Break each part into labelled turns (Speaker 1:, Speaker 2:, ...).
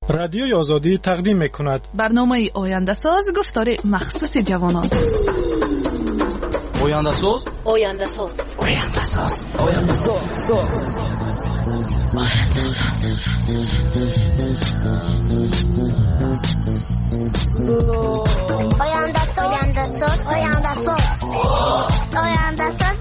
Speaker 1: رادیوی آزادی تقدیم می‌کند
Speaker 2: برنامه آینده ساز گفتار مخصوص جوانان.
Speaker 3: آینده ساز
Speaker 4: آینده ساز
Speaker 3: آینده ساز آینده ساز
Speaker 4: آینده ساز آینده ساز آینده ساز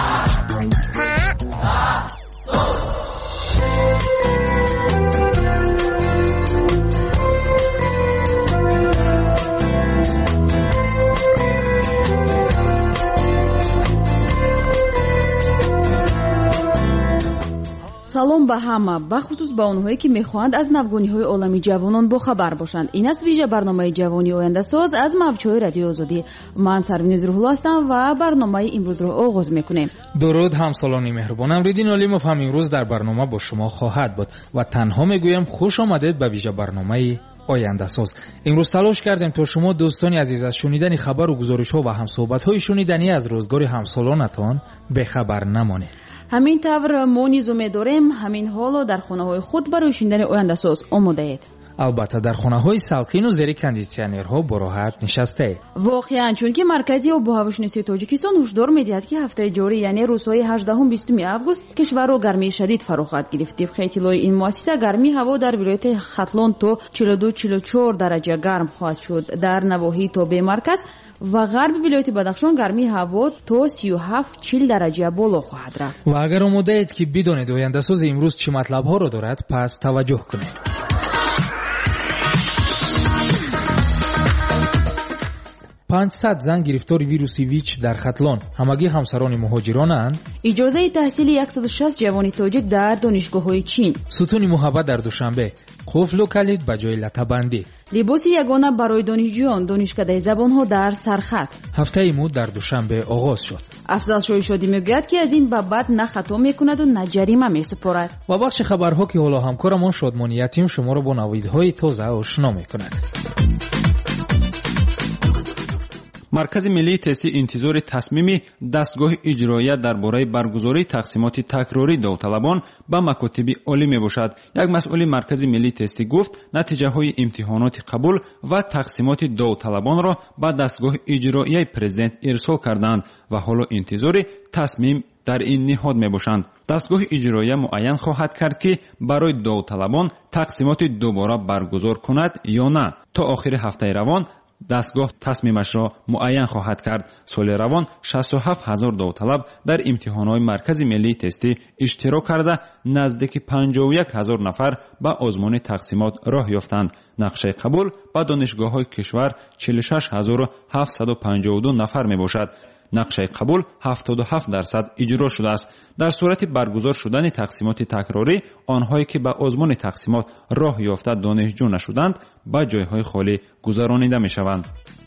Speaker 5: салом ба ҳама, бахусус ба онҳое ки мехоҳанд аз навгониҳои олами ҷавонон бохабар бошанд. Ин аст вижа барномаи ҷавони ояндасоз аз мавҷҳои радиои озодӣ. Ман Сарвинуз Рӯҳулло ҳастам ва барномаи имрӯзро оғоз мекунем.
Speaker 6: дуруд ҳамсолони меҳрубон, Амриддин Олимов ҳам имрӯз дар барнома бо шумо хоҳад буд ва танҳо мегӯям хуш омадед ба вижа барномаи ояндасоз. имрӯз талош кардем то шумо дӯстони азиз аз шунидани хабару гузоришҳо ва ҳамсӯҳбатҳои шуниданӣ аз рӯзгори ҳамсолонатон бехабар намонед. ҳамин тавр мо низу медорем ҳамин ҳоло дар хонаҳои худ барои шунидани ояндасоз омодаед. албатта дар хонаҳои салқину зери кондитсионерҳо бо роҳат нишастаед. воқеан чунки маркази обу ҳавошиносии тоҷикистон ҳушдор медиҳад ки ҳафтаи ҷорӣ яъне рӯзҳои 18-20 август кишварро гармии шадид фаро хоҳад гирифт. тибқи иттилои ин муассиса гармии ҳаво дар вилояти хатлон то 42-44 дараҷа гарм хоҳад шуд. дар навоҳии тобе марказ ва ғарби вилояти Бадахшон гармии ҳаво то 37-40 дараҷа боло хоҳад рафт. ва агар омодаед ки бидонед ояндасози имрӯз чӣ матлабҳоро дорад, пас таваҷҷӯҳ кунед. 500 зан гирифтори вируси ВИЧ дар Хатлон. ҳамагӣ ҳамсарони муҳоҷиронанд.
Speaker 5: иҷозаи таҳсили 160 ҷавони тоҷик дар донишгоҳҳои чин.
Speaker 6: сутуни муҳаббат дар Душанбе. қуфлу калид ба ҷои латабандӣ.
Speaker 5: либоси ягона барои донишҷӯён, донишкадаи забонҳо дар сархат.
Speaker 6: ҳафтаи муд дар Душанбе оғоз шуд.
Speaker 5: афзал шоҳишодӣ мегӯяд ки аз ин ба баъд на хато мекунаду на ҷарима месупорад.
Speaker 6: ва бахши хабарҳо ки ҳоло ҳамкорамон Шодмони Ятим шуморо бо навидҳои тоза ошно мекунад.
Speaker 7: маркази миллии тести интизори тасмими дастгоҳи иҷроия дар бораи баргузории тақсимоти такрории довталабон ба макотиби олӣ мебошад. як масъули маркази миллии тестӣ гуфт натиҷаҳои имтиҳоноти қабул ва тақсимоти довталабонро ба дастгоҳи иҷроияи президент ирсол карданд ва ҳоло интизори тасмим дар ин ниҳод мебошанд. дастгоҳи иҷроия муайян хоҳад кард ки барои довталабон тақсимоти дубора баргузор кунад ё на. то охири ҳафтаи равон дастгоҳ тасмимашро муайян хоҳад кард. соли равон 67 000 довталаб дар имтиҳонҳои маркази миллии тестӣ иштирок карда наздики 51 000 нафар ба озмуни тақсимот роҳ ёфтанд. нақшаи қабул ба донишгоҳҳои кишвар 46 752 нафар мебошад. нақшаи қабул 77% иҷро шудааст. дар сурати баргузор шудани тақсимоти такрорӣ онҳое ки ба озмуни тақсимот роҳ ёфта донишҷӯ нашуданд ба ҷойҳои холӣ гузаронида мешаванд.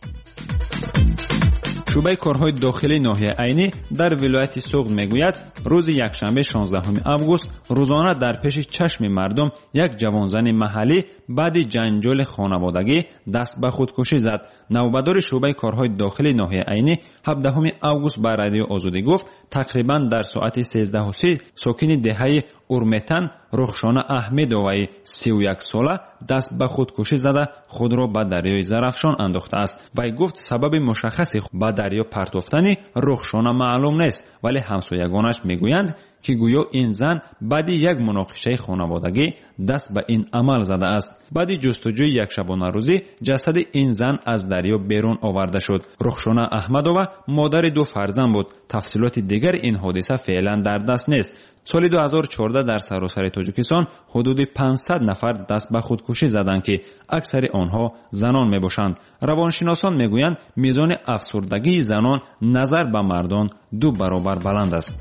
Speaker 7: шӯъбаи корҳои дохилии ноҳияи айнӣ дар вилояти Суғд мегӯяд рӯзи якшанбе 16 август рӯзона дар пеши чашми мардум як ҷавонзани маҳаллӣ баъди ҷанҷоли хонаводагӣ даст ба худкушӣ зад. навбадори шӯъбаи корҳои дохилии ноҳияи айнӣ 17 август ба радиои Озодӣ гуфт тақрибан дар соати 13:30 сокини деҳаи Урметан Рухшона Аҳмедоваи 31 сола даст ба худкушӣ зада худро ба дарёи Зарафшон андохтааст. вай гуфт сабаби мушаххаси ба дарё партофтани Рухшона маълум нест, вале ҳамсоягонаш мегӯянд ки гӯё ин зан баъди як муноқишаи хонаводагӣ даст ба ин амал задааст. баъди ҷустуҷӯи якшабонарӯзӣ ҷасади ин зан аз дарё берун оварда шуд. Рухшона Аҳмадова модари 2 фарзанд буд. тафсилоти дигари ин ҳодиса феълан дар даст нест. соли 2014 дар саросари Тоҷикистон ҳудуди 500 нафар даст ба худкушӣ заданд ки аксари онҳо занон мебошанд. равоншиносон мегӯянд мизони афсурдагии занон назар ба мардон 2 баробар баланд аст.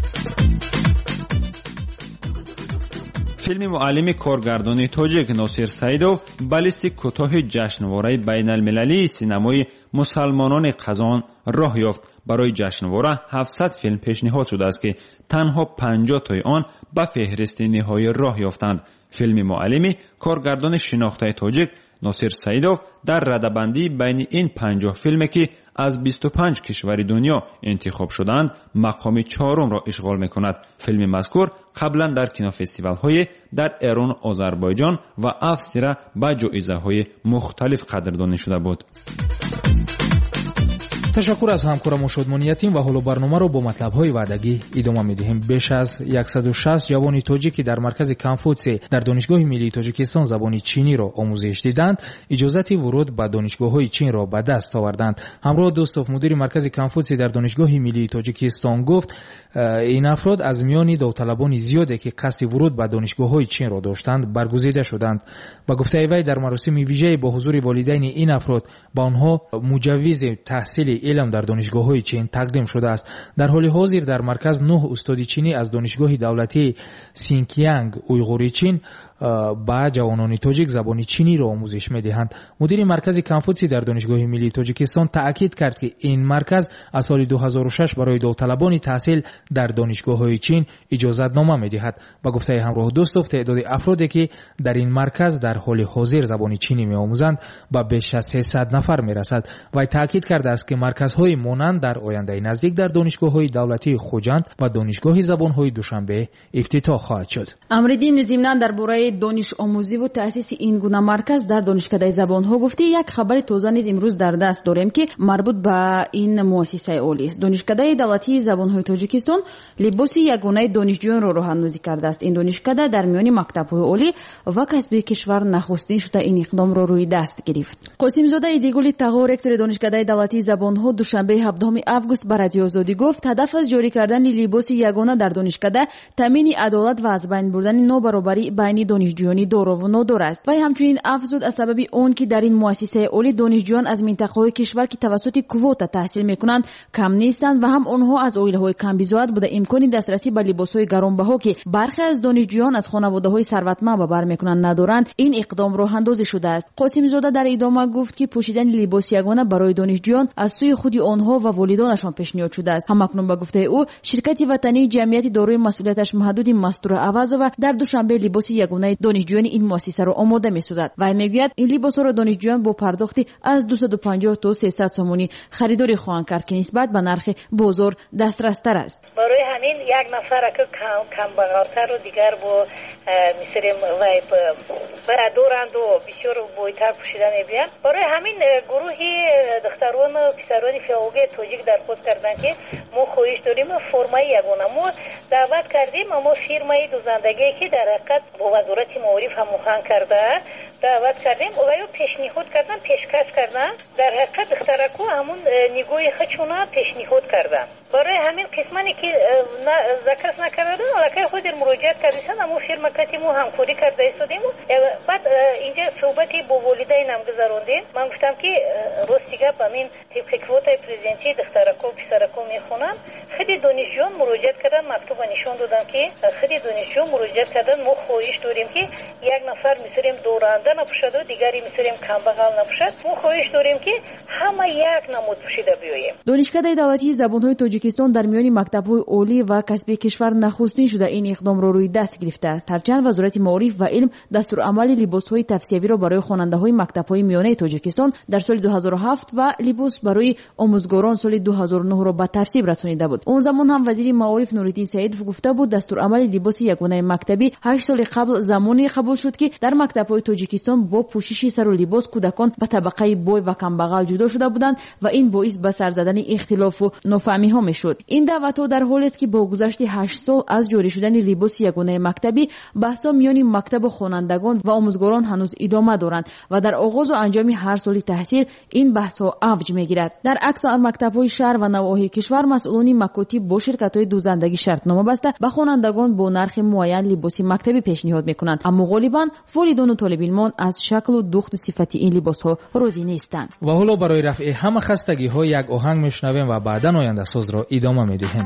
Speaker 7: филми муаллими коргардони тоҷик Носир Саидов ба листи кӯтоҳи ҷашнвораи байналмилалии синамои мусалмонони Қазон роҳ ёфт. барои ҷашнвора 700 филм пешниҳод шудааст ки танҳо 50 тои он ба феҳристи ниҳоӣ роҳ ёфтанд. филми муаллими коргардони шинохтаи тоҷик ناصر سعیدов дар радабандии байни ин 50 филме ки аз 25 кишвари дунё интихоб шудаанд мақоми 4-ро ишғол мекунад. филми мазкур қаблан дар кинофестивалҳое дар Эрон, Озарбойҷон ва Австрия ба ҷоизаҳои мухталиф қадрдонӣ шуда буд.
Speaker 6: ташаккур аз ҳамкорамо шодмониятем ва ҳоло барномаро бо матлабҳои ваъдагӣ идома медиҳем. беш аз 160 ҷавони тоҷикӣ дар маркази Конфутсий дар донишгоҳи миллии Тоҷикистон забони чиниро омӯзиш диданд, иҷозати вуруд ба донишгоҳҳои чинро ба даст оварданд. ҳамроҳ Дӯстов, мудири маркази Конфутсий дар донишгоҳи миллии Тоҷикистон гуфт, ин афрод аз миёни довталабони зиёде ки қасди вуруд ба донишгоҳҳои чинро доштанд баргузида шуданд. ба гуфтаи вай, дар маросими вижае бо ҳузури волидайни ин афрод ба онҳо муҷаввизи таҳсили илм дар донишгоҳҳои чин тақдим шудааст. дар ҳоли ҳозир дар марказ 9 устоди чинӣ аз донишгоҳи давлатии Синкиянг уйғури чин ба ҷавонони тоҷик забони чиниро омӯзиш медиҳанд. мудири маркази Конфутсий дар донишгоҳи миллии Тоҷикистон таъкид кард ки ин марказ аз соли 2006 барои довталабони таҳсил дар донишгоҳҳои чин иҷозатнома медиҳад. ба гуфтаи ҳамроҳ Дӯстов, теъдоди афроде ки дар ин марказ дар ҳоли ҳозир забони чинӣ меомӯзанд ба беш аз 300 нафар мерасад. вай таъкид кардааст ки марказҳои монанд дар ояндаи наздик дар донишгоҳҳои давлатии Хуҷанд ва донишгоҳи забонҳои Душанбе ифтитоҳ хоҳад шуд.
Speaker 5: амриддин зимнан дар бораи донишомӯзиву таъсиси ин гуна марказ дар донишкадаи забонҳо гуфти, як хабари тоза низ имрӯз дар даст дорем ки марбут ба ин муассисаи олист. донишкадаи давлатии забонҳои Тоҷикистон либоси ягонаи донишҷӯёнро роҳандозӣ кардааст. ин донишкада дар миёни мактабҳои олӣ ва касби кишвар нахустин шуда ин иқдомро рӯи даст гирифт. қосимзода Идигули Тағо, ректори донишкадаи давлатии забонҳо, душанбеи 7 август ба Радиои Озодӣ гуфт, ҳадаф аз ҷорӣ кардани либоси ягона дар донишкада таъмини адолат ва аз байн бурдани нобаробарӣ байни донишҷӯёни дорову нодор аст. вай ҳамчунин афзуд, аз сабаби он ки дар ин муассисаи олӣ донишҷӯён аз минтақаҳои кишвар ки тавассути квота таҳсил мекунанд кам нестанд ва ҳам онҳо аз оилаҳои камбизоат буда имкони дастрасӣ ба либосҳои гаронбаҳо ки бархе аз донишҷӯён аз хонаводаҳои сарватманд ба бар мекунанд надоранд, ин иқдом роҳандозӣ шудааст. қосимзода дар идома гуфт ки пӯшидани либоси ягона барои донишҷӯён аз сӯи худи онҳо ва волидонашон пешниҳод шудааст. ҳамакнун ба гуфтаи ӯ, ширкати ватании ҷамъияти дорои масъулияташ маҳдуди Мастура Авазова дар Душанбе либоси ягонаи донишҷӯёни ин муассисаро омода месозад. вай мегӯяд, ин либосҳоро донишҷӯён бо пардохти аз 250 то 300 сомонӣ харидорӣ хоҳанд кард ки нисбат ба нархи бозор дастрастар аст.
Speaker 8: барои ҳамин як нафар камбағалтару дигар бо мисрем вай барадоранду бисёр бойтар пӯшида мебиям. барои ҳамин гурӯҳи духтарону писарони филологияи тоҷик дархост карданд ки мо хоҳиш дорем формаи ягона. мо даъват кардем, аммо фирмаи дузандагие ки дар ҳақиқат бо вазорати маориф ҳамоҳанг карда даъват кардем ва ё пешниҳод кардан, пешкаш кардан. дар ҳақиқат духтараку ҳамун нигоҳи хачуна пешниҳод кардан. барои ҳамин қисмане ки заказ накардан, аллакай ҳозир муроҷиат карданд, аммо фирма кати мо ҳамкорӣ карда истодем. баъд инҷа суҳбати бо волидайнам гузарондем. ман гуфтам ки рости гап амин тибқи квотаи президентӣ духтараку писараку мехонам. хеле донишҷӯён муроҷиат кардан, мактуба нишон додам ки хеле донишҷӯён муроҷиат кардан, мо хоҳиш дорем ки як нафар мисрем доранда напӯшаду дигари мисрем камбағал напӯшад. мо хоҳиш дорем ки ҳама як намуд пӯшида биёем.
Speaker 5: донишкадаи давлатии забонҳои Тоҷикистон дар миёни мактабҳои олӣ ва касби кишвар нахустин шуда ин иқдомро рӯи даст гирифтааст. ҳарчанд вазорати маориф ва илм дастурамали либосҳои тавсиявиро барои хонандаҳои мактабҳои миёнаи Тоҷикистон дар соли 2007 ва либос барои омӯзгорон соли 2009-ро ба тавсиб расонида буд. он замон ҳам вазири маориф Нуриддин Саидов гуфта буд, дастурамали либоси ягонаи мактабӣ 8 соли қабл замоне қабул шуд ки дар мактабҳои Тоҷикистон бо пӯшиши сару либос кӯдакон ба табақаи бой ва камбағал ҷудо шуда буданд ва ин боис ба сар задани ихтилофу нофаҳмиҳо мешуд. ин даъватҳо дар ҳолест ки бо гузашти 8 сол аз ҷорӣ шудани либоси ягонаи мактабӣ баҳсҳо миёни мактабу хонандагон ва омӯзгорон ҳанӯз идома доранд ва дар оғозу анҷоми ҳар соли таҳсил ин баҳсҳо авҷ мегирад. дар аксар мактабҳои шаҳр ва навоҳии кишвар масъулони макотиб бо ширкатҳои дузандагӣ шартнома баста ба хонандагон бо нархи муайян либоси мактабӣ пешниҳод мекунанд, аммо ғолибан волидону толибилмон аз шаклу духту сифати ин либосҳо розӣ нестанд.
Speaker 6: ва ҳоло барои рафъи ҳама хастагиҳо як оҳанг мешунавем ва баъдан ояндасозро идома медиҳем.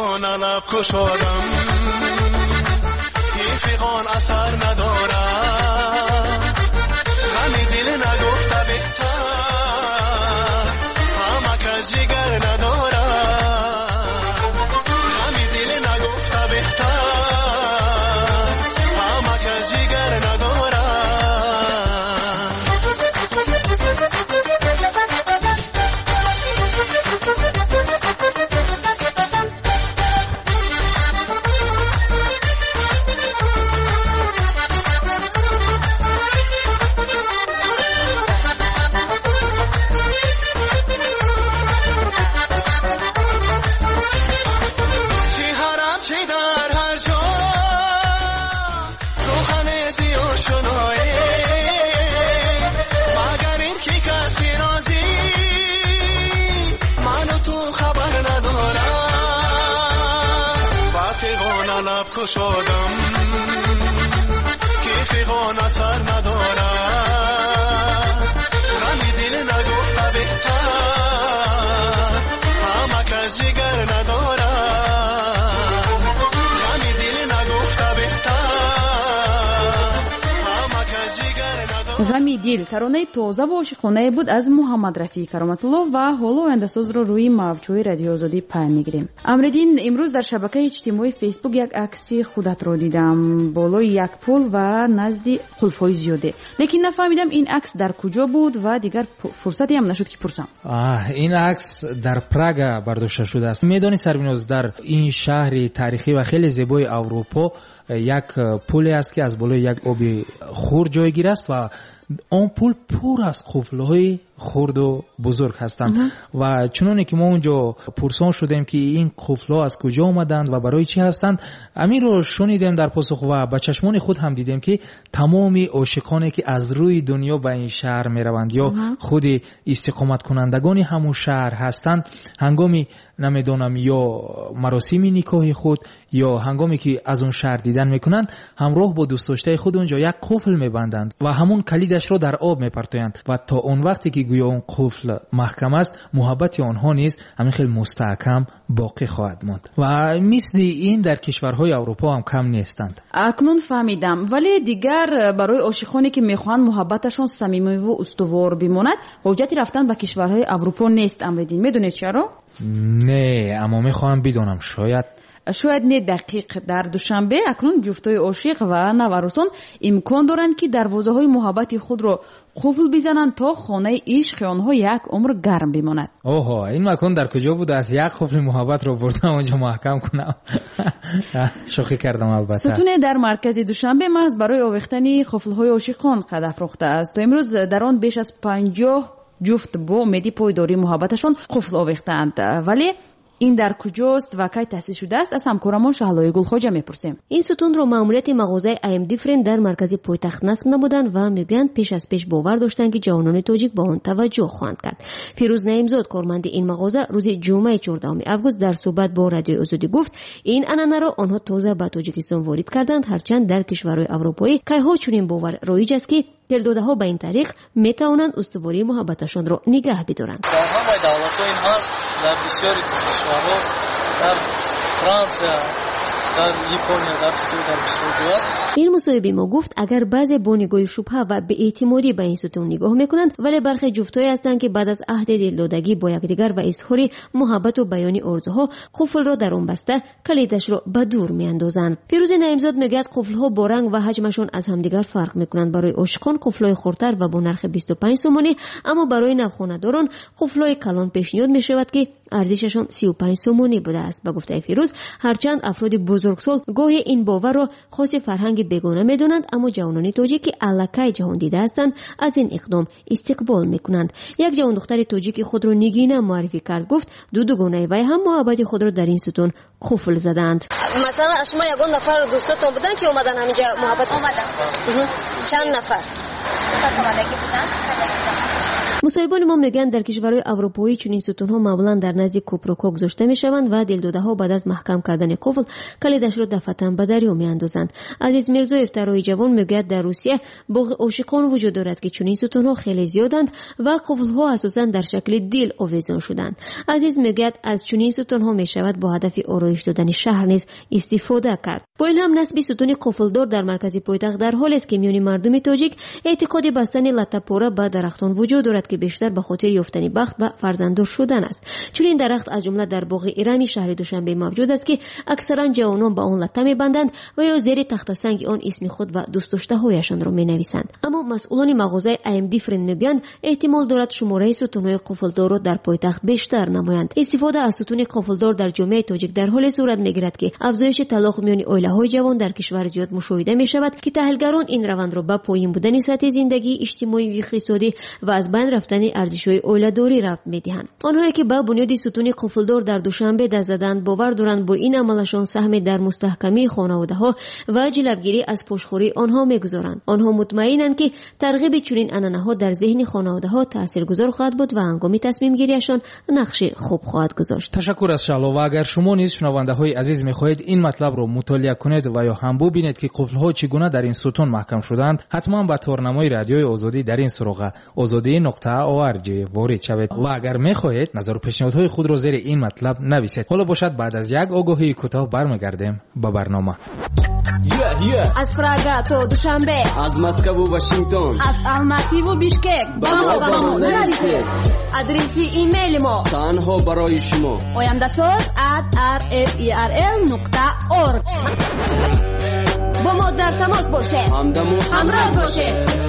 Speaker 9: رفیقان لب کشادم رفیقان اثر ندارد غمی دل نگفته بهتر همه کس جگر ندارد غمی دل نگفته بهتر همه کس جگر ندارد شدم که فیغان اثر ندارد غمی دل نگفته بهتر همه کس جگر ندارد غمی دل نگفته بهتر همه کس جگر ندارد.
Speaker 5: غمی دل таронаи тоза ва ошиқонае буд аз муҳаммад рафии кароматуллоҳ ва ҳоло ояндасозро рӯи мавҷҳои радиои озодӣ паҳн мегирем. Амриддин, имрӯз дар шабакаи иҷтимоии фейсбук як акси худатро дидам болои як пул ва назди қулфҳои зиёде, лекин нафаҳмидам ин акс дар куҷо буд ва дигар фурсате ҳам нашуд ки пурсам.
Speaker 6: ин акс дар Прага бардошта шудааст. Медонӣ Сарвиноз, дар ин шаҳри тарихӣ ва хеле зебои Аврупо як пуле аст ки аз болои як оби хурд ҷойгир аст ва он пул пур аз қуфлҳои хурду бузург ҳастанд ва чуноне ки мо унҷо пурсон шудем ки ин қуфлҳо аз куҷо омаданд ва барои чӣ ҳастанд, аминро шунидем дар посух ва ба чашмони худ ҳам дидем ки тамоми ошиқоне ки аз рӯи дунё ба ин шаҳр мераванд ё худи истиқоматкунандагони ҳамун шаҳр ҳастанд, ҳангоми намедонам ё маросими никоҳи худ ё ҳангоме ки аз он шаҳр дидан мекунанд, ҳамроҳ бо дӯстдоштаи худ унҷо як қуфл мебанданд ва ҳамун калидашро дар об мепартоянд ва то он вақте ки гӯё он қуфл маҳкам аст, муҳаббати онҳо низ ҳамин хел мустаҳкам боқӣ хоҳад монд ва мисли ин дар кишварҳои Аврупо ҳам кам нестанд.
Speaker 5: акнун фаҳмидам, вале дигар барои ошиқоне ки мехоҳанд муҳаббаташон самимиву устувор бимонад, ҳоҷати рафтан ба кишварҳои Аврупо нест. Амриддин, медонед чаро?
Speaker 6: Не, аммо мехоҳам бидонам, шояд не дақиқ. Дар душанбе акнун ҷуфтҳои ошиқ ва наварусон имкон доранд ки дарвозаҳои муҳаббати худро қуфл бизананд то хонаи ишқи онҳо як умр гарм бимонад. Оҳо, ин макон дар куҷо будааст? Як қуфли муҳаббатро бурдам онҷо маҳкам кунам. шӯхӣ кардам албатта.
Speaker 5: сутуне дар маркази душанбе маҳз барои овехтани қуфлҳои ошиқон қад афрохтааст. То имрӯз дар он беш аз 50 ҷуфт бо умеди пойдории муҳаббаташон қуфл овехтаанд. Вале ин дар куҷост ва кай таъсис шудааст? Аз ҳамкорамон Шаҳлои Гулхоҷа мепурсем.
Speaker 10: ин сутунро маъмурияти мағозаи IM Different дар маркази пойтахт насб намуданд ва мегӯянд пеш аз пеш бовар доштанд ки ҷавонони тоҷик ба он таваҷҷӯҳ хоҳанд кард. Фирӯз Наимзод, корманди ин мағоза, рӯзи ҷумъаи 14 август дар суҳбат бо Радиои Озодӣ гуфт, ин анъанаро онҳо тоза ба Тоҷикистон ворид карданд, ҳарчанд дар кишварҳои аврупоӣ кайҳо чунин бовар роиҷ аст ки телдодаҳо ба ин тариқ метавонанд устувории муҳаббаташонро нигаҳ бидоранд.
Speaker 11: дар ҳамаи давлатҳо ин ҳаст, дар бисёри кишварҳо, дар Франсия, дар Япония, дар Хитой, дар бисёр ҷо аст.
Speaker 10: ин мусоҳибе мо гуфт, агар баъзе бо нигоҳи шубҳа ва беэътимодӣ ба ин сутун нигоҳ мекунанд, вале бархе ҷуфтҳое ҳастанд ки баъд аз аҳди дилдодагӣ бо якдигар ва изҳори муҳаббату баёни орзуҳо қуфлро дар он баста калидашро ба дур меандозанд. Фирӯзи Наимзод мегӯяд, қуфлҳо бо ранг ва ҳаҷмашон аз ҳамдигар фарқ мекунанд. Барои ошиқон қуфлҳои хурдтар ва бо нархи 25 сомонӣ, аммо барои навхонадорон қуфлҳои калон пешниҳод мешавад ки арзишашон 35 сомонӣ будааст. Ба гуфтаи Фирӯз, ҳарчанд афроди бузургсол гоҳе ин боварро хоси фарҳанги бегона медонанд, аммо ҷавонони тоҷик ки аллакай ҷаҳондида ҳастанд, аз ин иқдом истиқбол мекунанд. Як ҷавондухтари тоҷики худро Нигина муаррифӣ кард, гуфт ду дугонаи вай ҳам муҳаббати худро дар ин сутун қуфл заданд.
Speaker 12: масалан шумо ягон нафар дӯстотон буданд ки омадан ҳаминҷа муҳаббат омадан? Чанд нафар?
Speaker 10: مصاحبان ما میگن در کشورهای اروپایی چنین ستونها معمولا در نزد کوپروکا گذاشته میشوند و دلداده‌ها بعد از محکم کردن قفل کلیدش را دفعتاً به دریا میاندازند. عزیز میرزا افترایی جوان میگوید در روسیه بغض عاشقان وجود دارد که چنین ستونها خیلی زیادند و قفل‌ها اساساً در شکل دیل آویزان شدند. عزیز میگوید از چنین ستونها میشود با هدف آرایش دادن شهر نیز استفاده کرد. با این هم نصب ستون قفلدار در مرکز پایتخت در حالی است که میان مردم تاجیک اعتقاد بستن لطه‌پاره به درختان وجود دارد که بیشتر به خاطر یافتن بخت و فرزنددار شدن است. چون این درخت از جمله در باغ ایرانی شهر دوشنبه موجود است که اکثرا جوانان به آن لطه میبندند و یا زیر تخت سنگ آن اسم خود و دوست داشته هایشان را مینویسند. اما مسئولان مغازه AMD فرند میگویند احتمال دارد شماره ستون‌های قفلدار را در پایتخت بیشتر نمایند. استفاده از ستون قفلدار در جامعه تاجیک در حال صورت میگیرد که افزایش طلاق میان عائله‌های جوان در کشور زیاد مشاهده میشود که تحلیلگران این روند را به پایین بودن سطح زندگی اجتماعی و اقتصادی و از بین رفتن ارزش‌های عائله‌داری ربط می‌دهند. آنهایی که با بنیاد ستون قفلدار در دوشنبه دست زدند باور دارند با این عملشان سهم در مستحکمی خانواده‌ها و جلوگیری از پشتخوری آنها می‌گذارند. آنها مطمئنند که ترغیب چنین عنعنه‌ها در ذهن خانواده‌ها تاثیرگذار خواهد بود و هنگام تصمیم گیریشان نقش خوب خواهد گذاشت.
Speaker 6: تشکر از شعلا. و اگر شما نیز شنونده‌های عزیز می‌خواهید این مطلب را مطالعه کنید و یا هم ببینید که قفل‌ها چگونه در این ستون محکم شدند، حتما به تورنمای رادیوی آزادی در این سراغ azadi.org وارد شوید و اگر می‌خواهید نظر و پیشنهادهای خود را زیر این مطلب نویسید. حالا باشد بعد از یک آگاهی کوتاه برمیگردیم به برنامه.
Speaker 2: از پراگا تا دوشنبه،
Speaker 3: از مسکو و واشنگتن،
Speaker 2: از الماتی و بیشکک با ما نرسید. آدرس ایمیل ما
Speaker 3: تنها برای شما
Speaker 2: oyandasaz@rferl.org. با ما در تماس باشید، همراه باشید.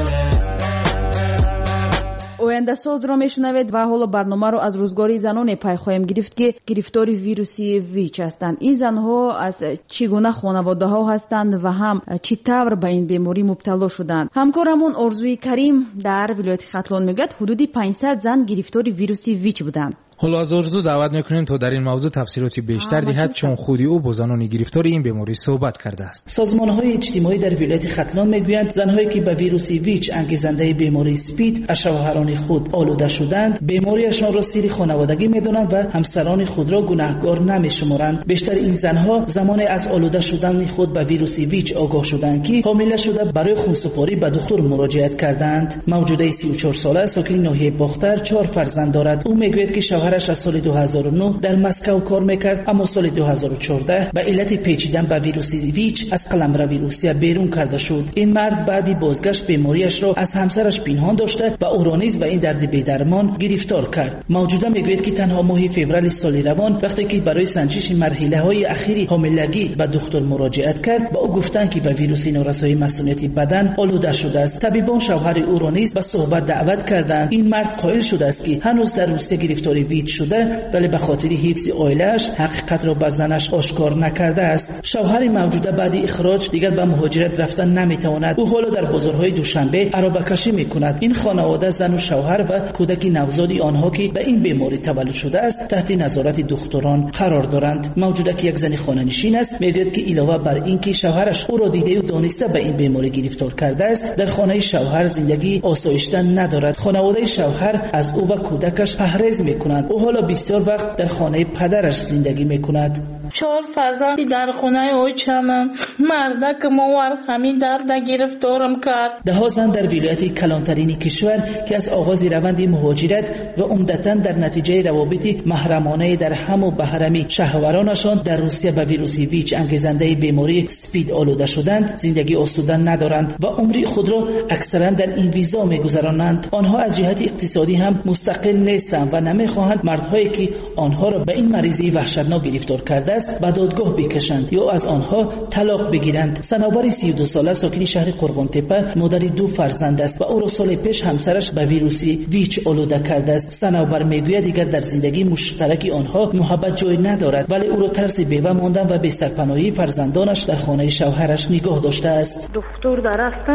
Speaker 5: ояндасоз ро мешунавед ва ҳоло барномаро аз рӯзгори заноне пай хоҳем гирифт ки гирифтори вируси ВИЧ ҳастанд. ин занҳо аз чӣ гуна хонаводаҳо ҳастанд ва ҳам чӣ тавр ба ин беморӣ мубтало шуданд. ҳамкорамон орзуи карим дар вилояти хатлон мегӯяд ҳудуди 500 зан гирифтори вируси ВИЧ буданд.
Speaker 6: حالا از آرزو دعوت میکنیم تا در این موضوع تفصیلاتی بیشتر دهد چون خودی او با زنان گرفتار این بیماری صحبت کرده است.
Speaker 13: سازمان‌های اجتماعی در ولایت ختلان میگویند زنهایی که به ویروس ویچ انگیزنده بیماری اسپید از شوهران خود آلوده شدند بیماریشان را سیر خانوادگی میدانند و همسران خود را گناهکار نمیشمارند. بیشتر این زنها زمان از آلوده شدن خود به ویروس ویچ آگاه شدند که حامله شده برای خونسپاری به دکتر مراجعت کردند. موجوده 34 ساله ساکن ناحیه باختر 4 فرزند دارد. او میگوید که شوهرش از سال 2009 در مسکو کار میکرد اما سال 2014 به علت پیچیدن به ویروس ویچ از قلمرو روسیه بیرون کرده شد. این مرد بعدی بازگشت بیماریش را از همسرش پنهان داشته و او را نیز به این درد بی‌درمان گرفتار کرد. موجوده میگوید که تنها ماه فوریه سال روان وقتی که برای سنجش مرحله‌های اخیری حاملگی به دکتر مراجعت کرد با او گفتند که به ویروس نارسایی مسئولیت بدن آلوده شده است. طبیبان شوهر او را نیز به صحبت دعوت کردند. این مرد قائل شده است که هنوز در روسیه گرفتار ویچ شده ولی به خاطر حفظ عائله‌اش حقیقت را به زنش آشکار نکرده است. شوهر موجوده بعد اخراج دیگر به مهاجرت رفتن نمیتواند. او حالا در بازارهای دوشنبه عربکشی میکند. این خانواده زن و شوهر و کودک نوزاد آنها که به این بیماری تولد شده است تحت نظارت دکتران قرار دارند. موجوده که یک زن خانه‌نشین است میگوید که علاوه بر اینکه شوهرش او را دیده و دانسته به این بیماری گرفتار کرده است در خانه شوهر زندگی آسایشته ندارد. خانواده شوهر از او و کودکش پرهیز میکنند. او حالا بسیار وقت در خانه پدرش زندگی میکند.
Speaker 14: 4 فرزندی در خانه اوچمم مردک موار همین درد گرفتارم کرد.
Speaker 13: ده زن در ولایت کلانترین کشور که از آغاز روند مهاجرت و عمدتاً در نتیجه روابط محرمانه در هم و بهرمی شهوارانشان در روسیه به ویروس ویچ انگیزنده بیماری اسپید آلوده شدند زندگی آسوده ندارند و عمر خود را اکثرا در این ویزا میگذرانند. آنها از جهت اقتصادی هم مستقل نیستند و نمیخواهند مردهایی که آنها را به این مریضی وحشتناک گرفتار کرده است به دادگاه بکشند یا از آنها طلاق بگیرند. صنوبر 32 ساله ساکن شهر قربان تپه مادر 2 فرزند است و او را سال پیش همسرش به ویروس ویچ آلوده کرده است. صنوبر میگوید دیگر در زندگی مشترک آنها محبت جای ندارد ولی او را ترس بیوه ماندن و بسترپناهی فرزندانش در خانه شوهرش نگاه داشته است.
Speaker 14: دکتر رفتم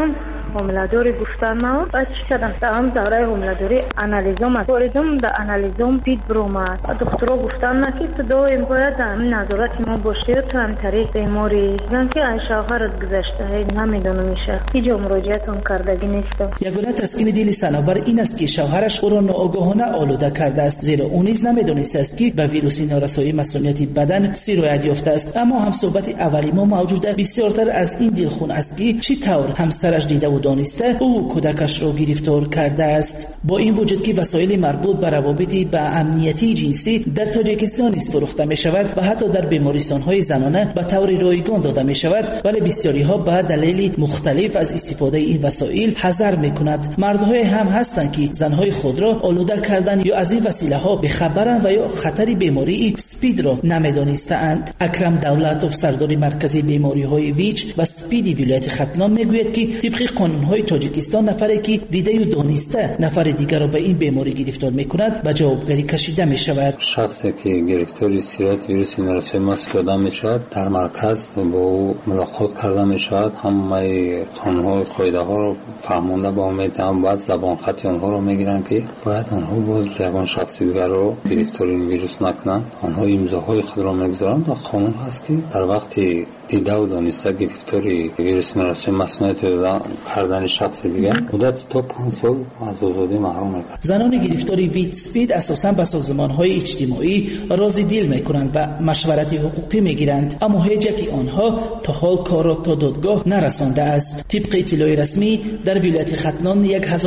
Speaker 15: حامله‌داری گفتن ما بعد چی کردم تمام دوره حامله‌داری آنالیزم کردم در آنالیزم پید برومد دکترها گفتن نه که تو دائم باید همین نظارت ما باشی تو هم طریق بیماری زن که شوهرت گذشته نمیدونم میشه هیچ مراجعت هم کردگی نیست.
Speaker 13: یگانه تسکین دل صنوبر این است که شوهرش او را ناآگاهانه آلوده کرده است زیرا او نیز نمیدونسته است که به ویروس نارسایی مسمومیت بدن سیرایت یافته است. اما هم صحبت اولی ما موجوده بسیارتر از این دلخون است که چی طور همسرش دیده و دانسته او کودکش را گرفتار کرده است. با این وجود که وسایل مربوط به روابط به امنیتی جنسی در تاجیکستان نیز فروخته می شود و حتی در بیمارستان‌های زنانه به طور رایگان داده می شود، ولی بسیاری ها به دلایل مختلف از استفاده این وسایل حذر می کند. مردهای هم هستند که زنهای خود را آلوده کردن یا از این وسیله ها بخبرند و یا خطر بیماری اسپید را نمیدانستند. اکرم دولتوف سردار مرکزی بیماری های ویچ و اسپید ولایت ختلان میگوید که طبق قانون های تاجیکستان نفری که دیده و دانسته نفر دیگر را به این بیماری گرفتار میکند به جوابگری کشیده می شود.
Speaker 16: شخصی که گرفتار سیرایت ویروس نارسایی مسکودا می شود در مرکز با او ملاقات کرده می شود. همه قانون‌های قاعده ها رو فهمونده با امید هم باید زبان خطی آنها رو میگیرن که باید آنها باز یگان شخصی دیگر رو گرفتار این ویروس نکنند. آنها امضاهای خود را میگذارند و قانون هست که در وقتی دیده و دانسته گرفتاری ویروس نارسایی مسمومیت کردن شخص دیگر مدت تا 5 سال از آزادی محروم می‌کنند.
Speaker 13: زنان گرفتاری ویت اسپید اساساً به سازمان‌های اجتماعی راضی دل می‌کنند و مشورت حقوقی می‌گیرند، اما هیچ یک آنها تا حال کار را تا دادگاه نرسانده است. طبق اطلاع رسمی در ولایت ختلان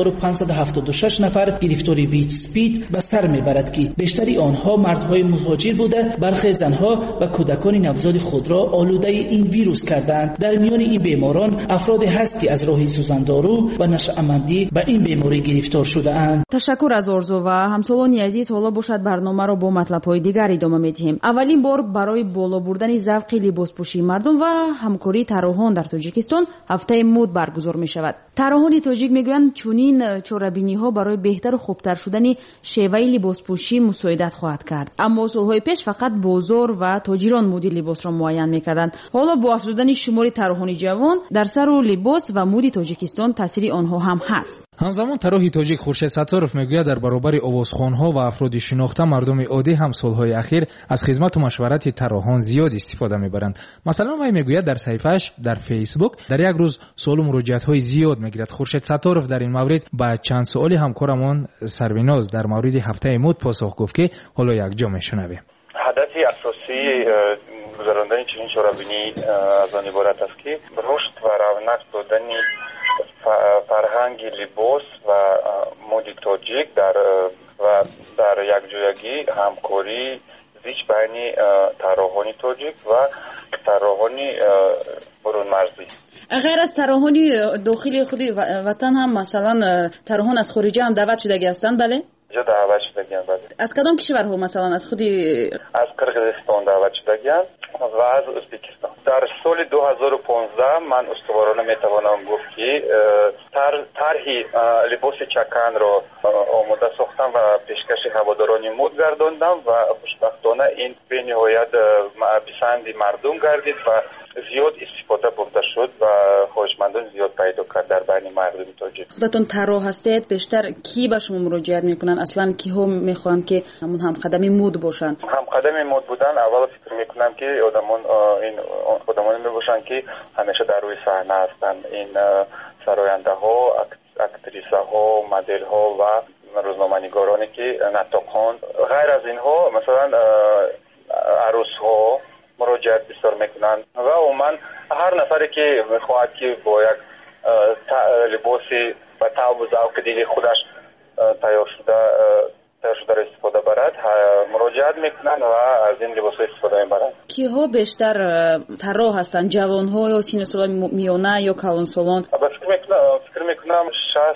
Speaker 13: 1576 نفر گرفتاری ویت اسپید به سر می‌برد که بیشتری آنها مردهای مهاجر بوده، برخی زنها و کودکان نوزاد خود را آلوده این ویروس کردند. در میان این بیماران افرادی هست که از راه سوزاندارو و نشأمندی به این بیماری گرفتار شده اند.
Speaker 5: تشکر از آرزو و همسالان عزیز. حالا باشد برنامه را با مطلب‌های دیگر ادامه می‌دهیم. اولین بار برای بالا بردن ذوق لباسپوشی مردم و همکاری طراحان در تاجیکستان هفته مد برگزار می‌شود. طراحان تاجیک میگویند چنین چاره‌بینی‌ها برای بهتر و خوبتر شدن شیوه لباسپوشی مساعدت خواهد کرد. اما سال‌های پیش فقط بازار و تاجران مد لباس را معین می‌کردند. حالا با افزودن شمار طراحان جوان در سر و لباس و مد تاجیکستان تاثیر آنها هم هست.
Speaker 6: همزمان طراح تاجیک خورشید ستارов میگوید در برابر آوازخوان‌ها و افراد شناخته مردم عادی هم سال‌های اخیر از خدمت و مشورت طراحان زیاد استفاده می‌برند. مثلا وی میگوید در صفحه‌اش در فیسبوک در یک روز سوال و مراجعات‌های زیاد می‌گیرد. خورشید ستارов در این مورد با چند سوالی همکارمان سرویناز در مورد هفته مد پاسخ گفت که حالا یک جا میشنویم.
Speaker 17: هدف اساسی گذراندن چنین چاره‌بینی از آن عبارت است که رشد و رونق دادن فرهنگ لباس و مد تاجیک در یک جایگی همکاری زیچ بین طراحان تاجیک و طراحان برون مرزی.
Speaker 5: غیر از طراحان داخلی خود وطن هم مثلا طراحان از خارج هم دعوت شده هستند؟ بله
Speaker 17: جا دعوت شده بله.
Speaker 5: از کدام کشورها مثلا از خود
Speaker 17: از قرقیزستان دعوت شده و از ازبکستان. در سال 2015 من استوارانه میتوانم گفت که طرحی لباس چکن را آماده ساختم و پیشکش هواداران مد گرداندم و خوشبختانه این به نهایت پسند مردم گردید و زیاد استفاده برده شد و خواهشمندان زیاد پیدا کرد در بین مردم تاجیک.
Speaker 5: خودتون طراح هستید، بیشتر کی به شما مراجعت میکنن؟ اصلا کی ها میخوان که همون هم قدمی مد باشن؟
Speaker 17: هم قدمی مد بودن اول فکر میکنم که آدمان میباشن که همیشه در روی صحنه هستن. این سراینده ها، اکتریسه ها، مدل ها و روزنامه‌نگارانی که نطاقان. غیر از اینها مثلا عروس ها مراجعت بسیار میکنن و عموما هر نفری که میخواهد که با یک لباسی و طعم و ذوق دیگه خودش تیار شده را استفاده برد مراجعت میکنن و از این لباس استفاده میبرند.
Speaker 5: کیها بیشتر طراح هستند؟ جوان ها یا سن سال میانه یا کلان سالان؟
Speaker 17: فکر میکنم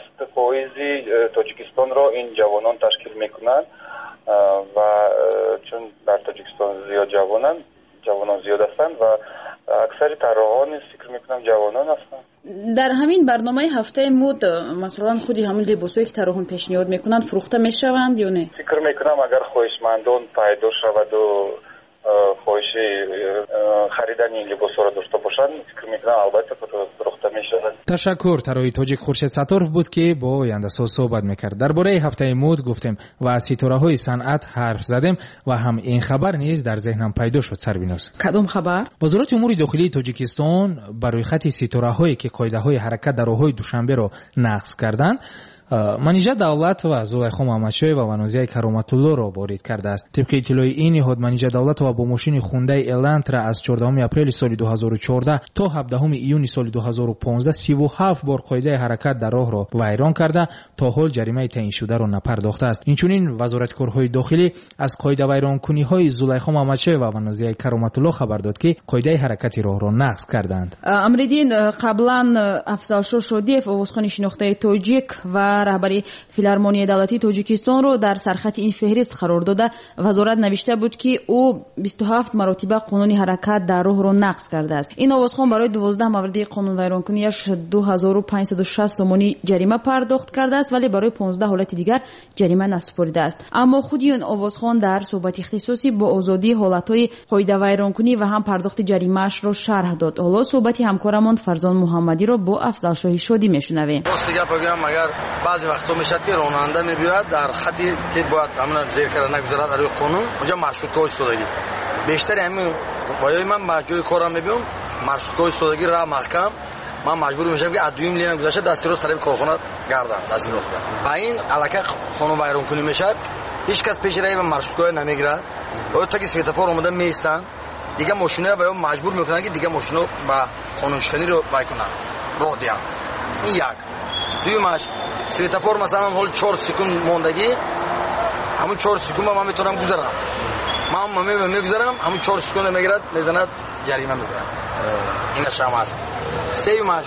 Speaker 17: 60% تاجیکستان را این جوانان تشکیل میکنن و چون در تاجیکستان زیاد جوانان زیاد هستند و اکثر طراحان فکر میکنم جوانان هستند.
Speaker 5: در همین برنامه هفته مد مثلا خودی همین لباسایی که طراحان پیشنهاد میکنند فروخته میشوند یا نه؟
Speaker 17: فکر میکنم اگر خواهشمندان پیدا شود و خواهشی خریدن این لباس‌ها را داشته باشند فکر می‌کنم البته فروخته می‌شود.
Speaker 6: تشکر. طراحی تاجیک خورشید ستارов بود که با آینده‌ساز صحبت می‌کرد. درباره هفته مد گفتیم و از ستاره‌های صنعت حرف زدیم و هم این خبر نیز در ذهنم پیدا شد. سربیناز
Speaker 5: کدام خبر؟
Speaker 6: وزارت امور داخلی تاجیکستان برای خط ستاره‌هایی که قاعده‌های حرکت در راه‌های دوشنبه را نقض کردند منیژه دولت و زلیخا محمدشاه و ونوزی کرامت‌الله را وارد کرده است. طبق اطلاع این نهاد منیژه دولت و با ماشین خونده الانترا از 14 اپریل سال 2014 تا 17 ایون سال 2015 37 بار قاعده حرکت در راه را ویران کرده تا حال جریمه تعیین شده را نپرداخته است. اینچنین وزارت کارهای داخلی از قاعده ویرانکنی‌های زلیخا محمدشاه و ونوزی کرامت‌الله خبر داد که قاعده حرکت راه را نقض کردند.
Speaker 5: امریدین قبلا افضل شودیف عضوخوان شناخته تاجیک و رهبری فیلارمونی دولتی تاجیکستان رو در سرخط این فهرست قرار داده. وزارت نوشته بود که او 27 مرتبه قانون حرکت در راه رو نقض کرده است. این آوازخوان برای 12 مورد قانون ویرانکنیش 2560 سومانی جریمه پرداخت کرده است ولی برای 15 حالت دیگر جریمه نسپرده است. اما خود این آوازخوان در صحبت اختصاصی با آزادی حالت‌های قاعده ویرانکنی و هم پرداخت جریمه‌اش رو شرح داد. حالا صحبت همکارمان فرزان محمدی رو با افضل شاهی شودی میشنویم.
Speaker 18: بعضی وقتا میشد که راننده میبیاد در خطی که باید همون زیر کرده نگذارد روی قانون اونجا مارشروتگاه ایستادگی بیشتر همین وایای من جای کارم میبینم مارشروتگاه ایستادگی راه محکم من مجبور میشم که از دویم لینه گذشته دستی راست طرف کارخانه گردم دستی راست با این علاقه خانم ویران کنی میشد هیچ کس پیش روی مارشروتگاه نمیگیره باید تا که سویتافور اومده میستن دیگه ماشینا باید مجبور میکنن که دیگه ماشینا با قانونشکنی رو بکنن راه دیان این یک دویمش سویتافور مثلا حال 4 سکند موندگی همون 4 سکند من میتونم گذرم من میگذرم همون 4 سکند میگیرد میزند جریمه میگیرد این شما است سومش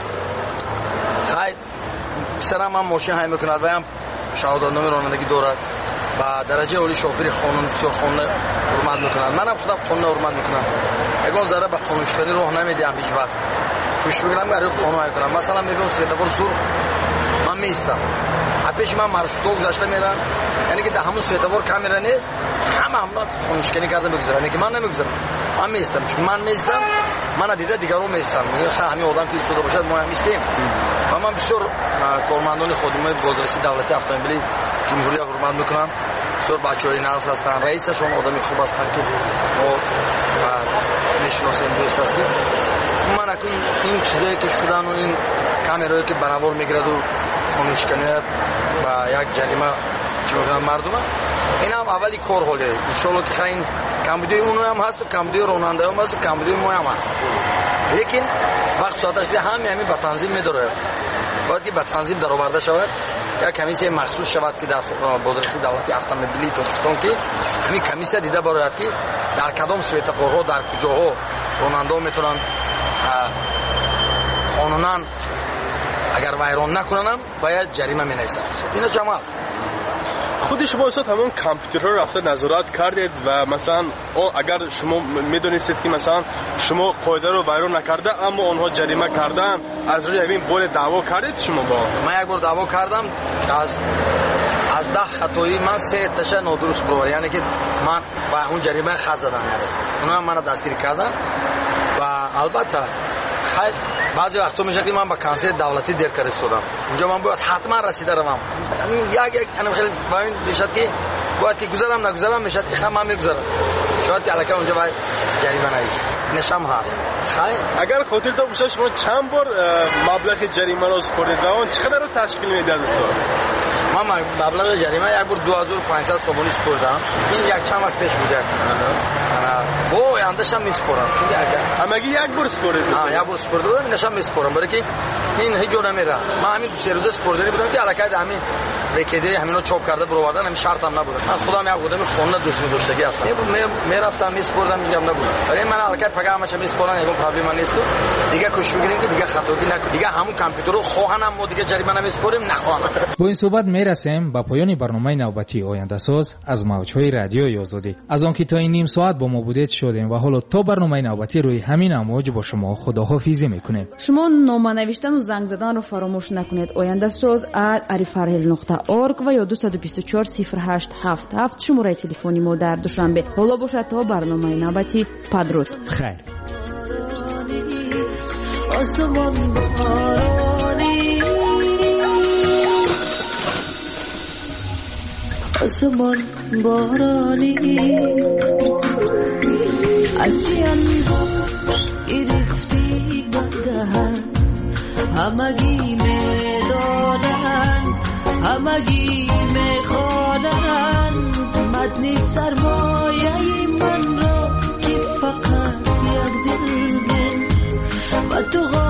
Speaker 18: خیر سرم من ماشین های میکند و هم شهادتنامه رانندگی دارد و درجه اولی شوفری قانون بسیار قانون حرمت میکنند منم خودم قانون حرمت میکنم اگه ذره به قانونشکنی راه نمیدیم هیچ وقت گوش بگیرم برای قانون میکنم مثلا میگم سویتافور سرخ من میستم پیش من مارشروتگاه گذاشته میرم یعنی که در همون سویتافور کامera نیست همه قانونشکنی کرده بگذارن یعنی که من نمیگذارم من میستم چون من میستم من دیده دیگران میستم میگه همین آدم که ایستاده باشد ما هم میستیم و من بسیار کارمندان خودمون بازرسی دولتی اتومبیلی جمهوری حرمت میکنم بسیار بچهای نسل هستن رئیسشون آدمی خوب هستن که ما میشناسیم دوست هستیم من اکنون این چیزایی که شدن و این کامرایی که بنوار میگیرد و خانوشکنی و یک جریمه چی میگن مردم این هم اولی کار حاله انشالله که خیلی کمبودی اونو هم هست و کمبودی راننده هم هست و کمبودی ما هم هست لیکن وقت ساعتش دیگه همین به تنظیم میداره باید که به تنظیم در آورده شود یا کمیسیه مخصوص شود که در بازرسی دولتی اتومبیلی تاجیکستان که همین کمیسیه دیده باید که در کدام سویتافورها در کجاها راننده میتونن قانونا اگر ویران نکننم باید جریمه مینویسن اینا چه هست
Speaker 19: خود شما استاد همون کامپیوتر رو رفته نظارت کردید و مثلا اگر شما میدونستید که مثلا شما قاعده رو ویران نکرده اما اونها جریمه کردن از روی همین بار دعوا کردید شما با
Speaker 18: من یک بار دعوا کردم از 10 خطایی من 3 تاش نادرست بروار یعنی که من با اون جریمه خط زدم یعنی اونا منو دستگیر کردن و البته خیلی بعضی وقتا میشه که من با کانسل دولتی دیر کار استادم اونجا من باید حتما رسیده روم یعنی یک انا خیلی با این میشه که باید که گذرم نگذرم میشه که خب من میگذرم شاید که الکی اونجا باید جریمه نیست نشم هست خیلی
Speaker 19: اگر خاطر تو باشه شما چند بار مبلغ جریمه رو سپردید و اون چقدر رو تشکیل میده استاد
Speaker 18: من مبلغ جریمه یک بار 2500 تومانی سپردم این یک چند وقت پیش بوده او اندش هم میسپرم چون
Speaker 19: همگی یک بار سپردید
Speaker 18: یک بار سپردم نشم میسپرم برای که این هیچ جور نمیره من همین 2 روزه سپردنی بودم که الکی همین رکیده همینو چاپ کرده برو آوردن همین شرط هم نبود من خودم یک بودم خونه دوست می‌داشتگی هستم میرفتم میسپردم میگم نبود برای من الکی پیغامش میسپرن یه پروبلم نیست دیگه کوشش می‌کنیم که دیگه خطاگی نکنیم دیگه همون کامپیوتر رو خواهنم ما دیگه جریمه نمیسپریم نخواهنم
Speaker 6: با این صحبت میرسیم به پایان برنامه نوبتی آینده ساز از موج‌های رادیو آزادی از آن که تا این نیم ساعت با ما بودید شدیم و حالا تا برنامه نوبتی روی همین امواج با شما خداحافظی میکنیم
Speaker 5: شما نامه نوشتن و زنگ زدن رو فراموش نکنید آینده ساز @arifarhel.org org و یا 224 0877 شماره تلفنی ما در دوشنبه. حالا باشد تا برنامه نوبتی پدرود.
Speaker 6: خیر.
Speaker 20: آسمان بارانی آسمان بارانی آسیان گرفتی بدهن همگی میدانن همگی میخوانن متن سرمایه من را که فقط یک دل من و تو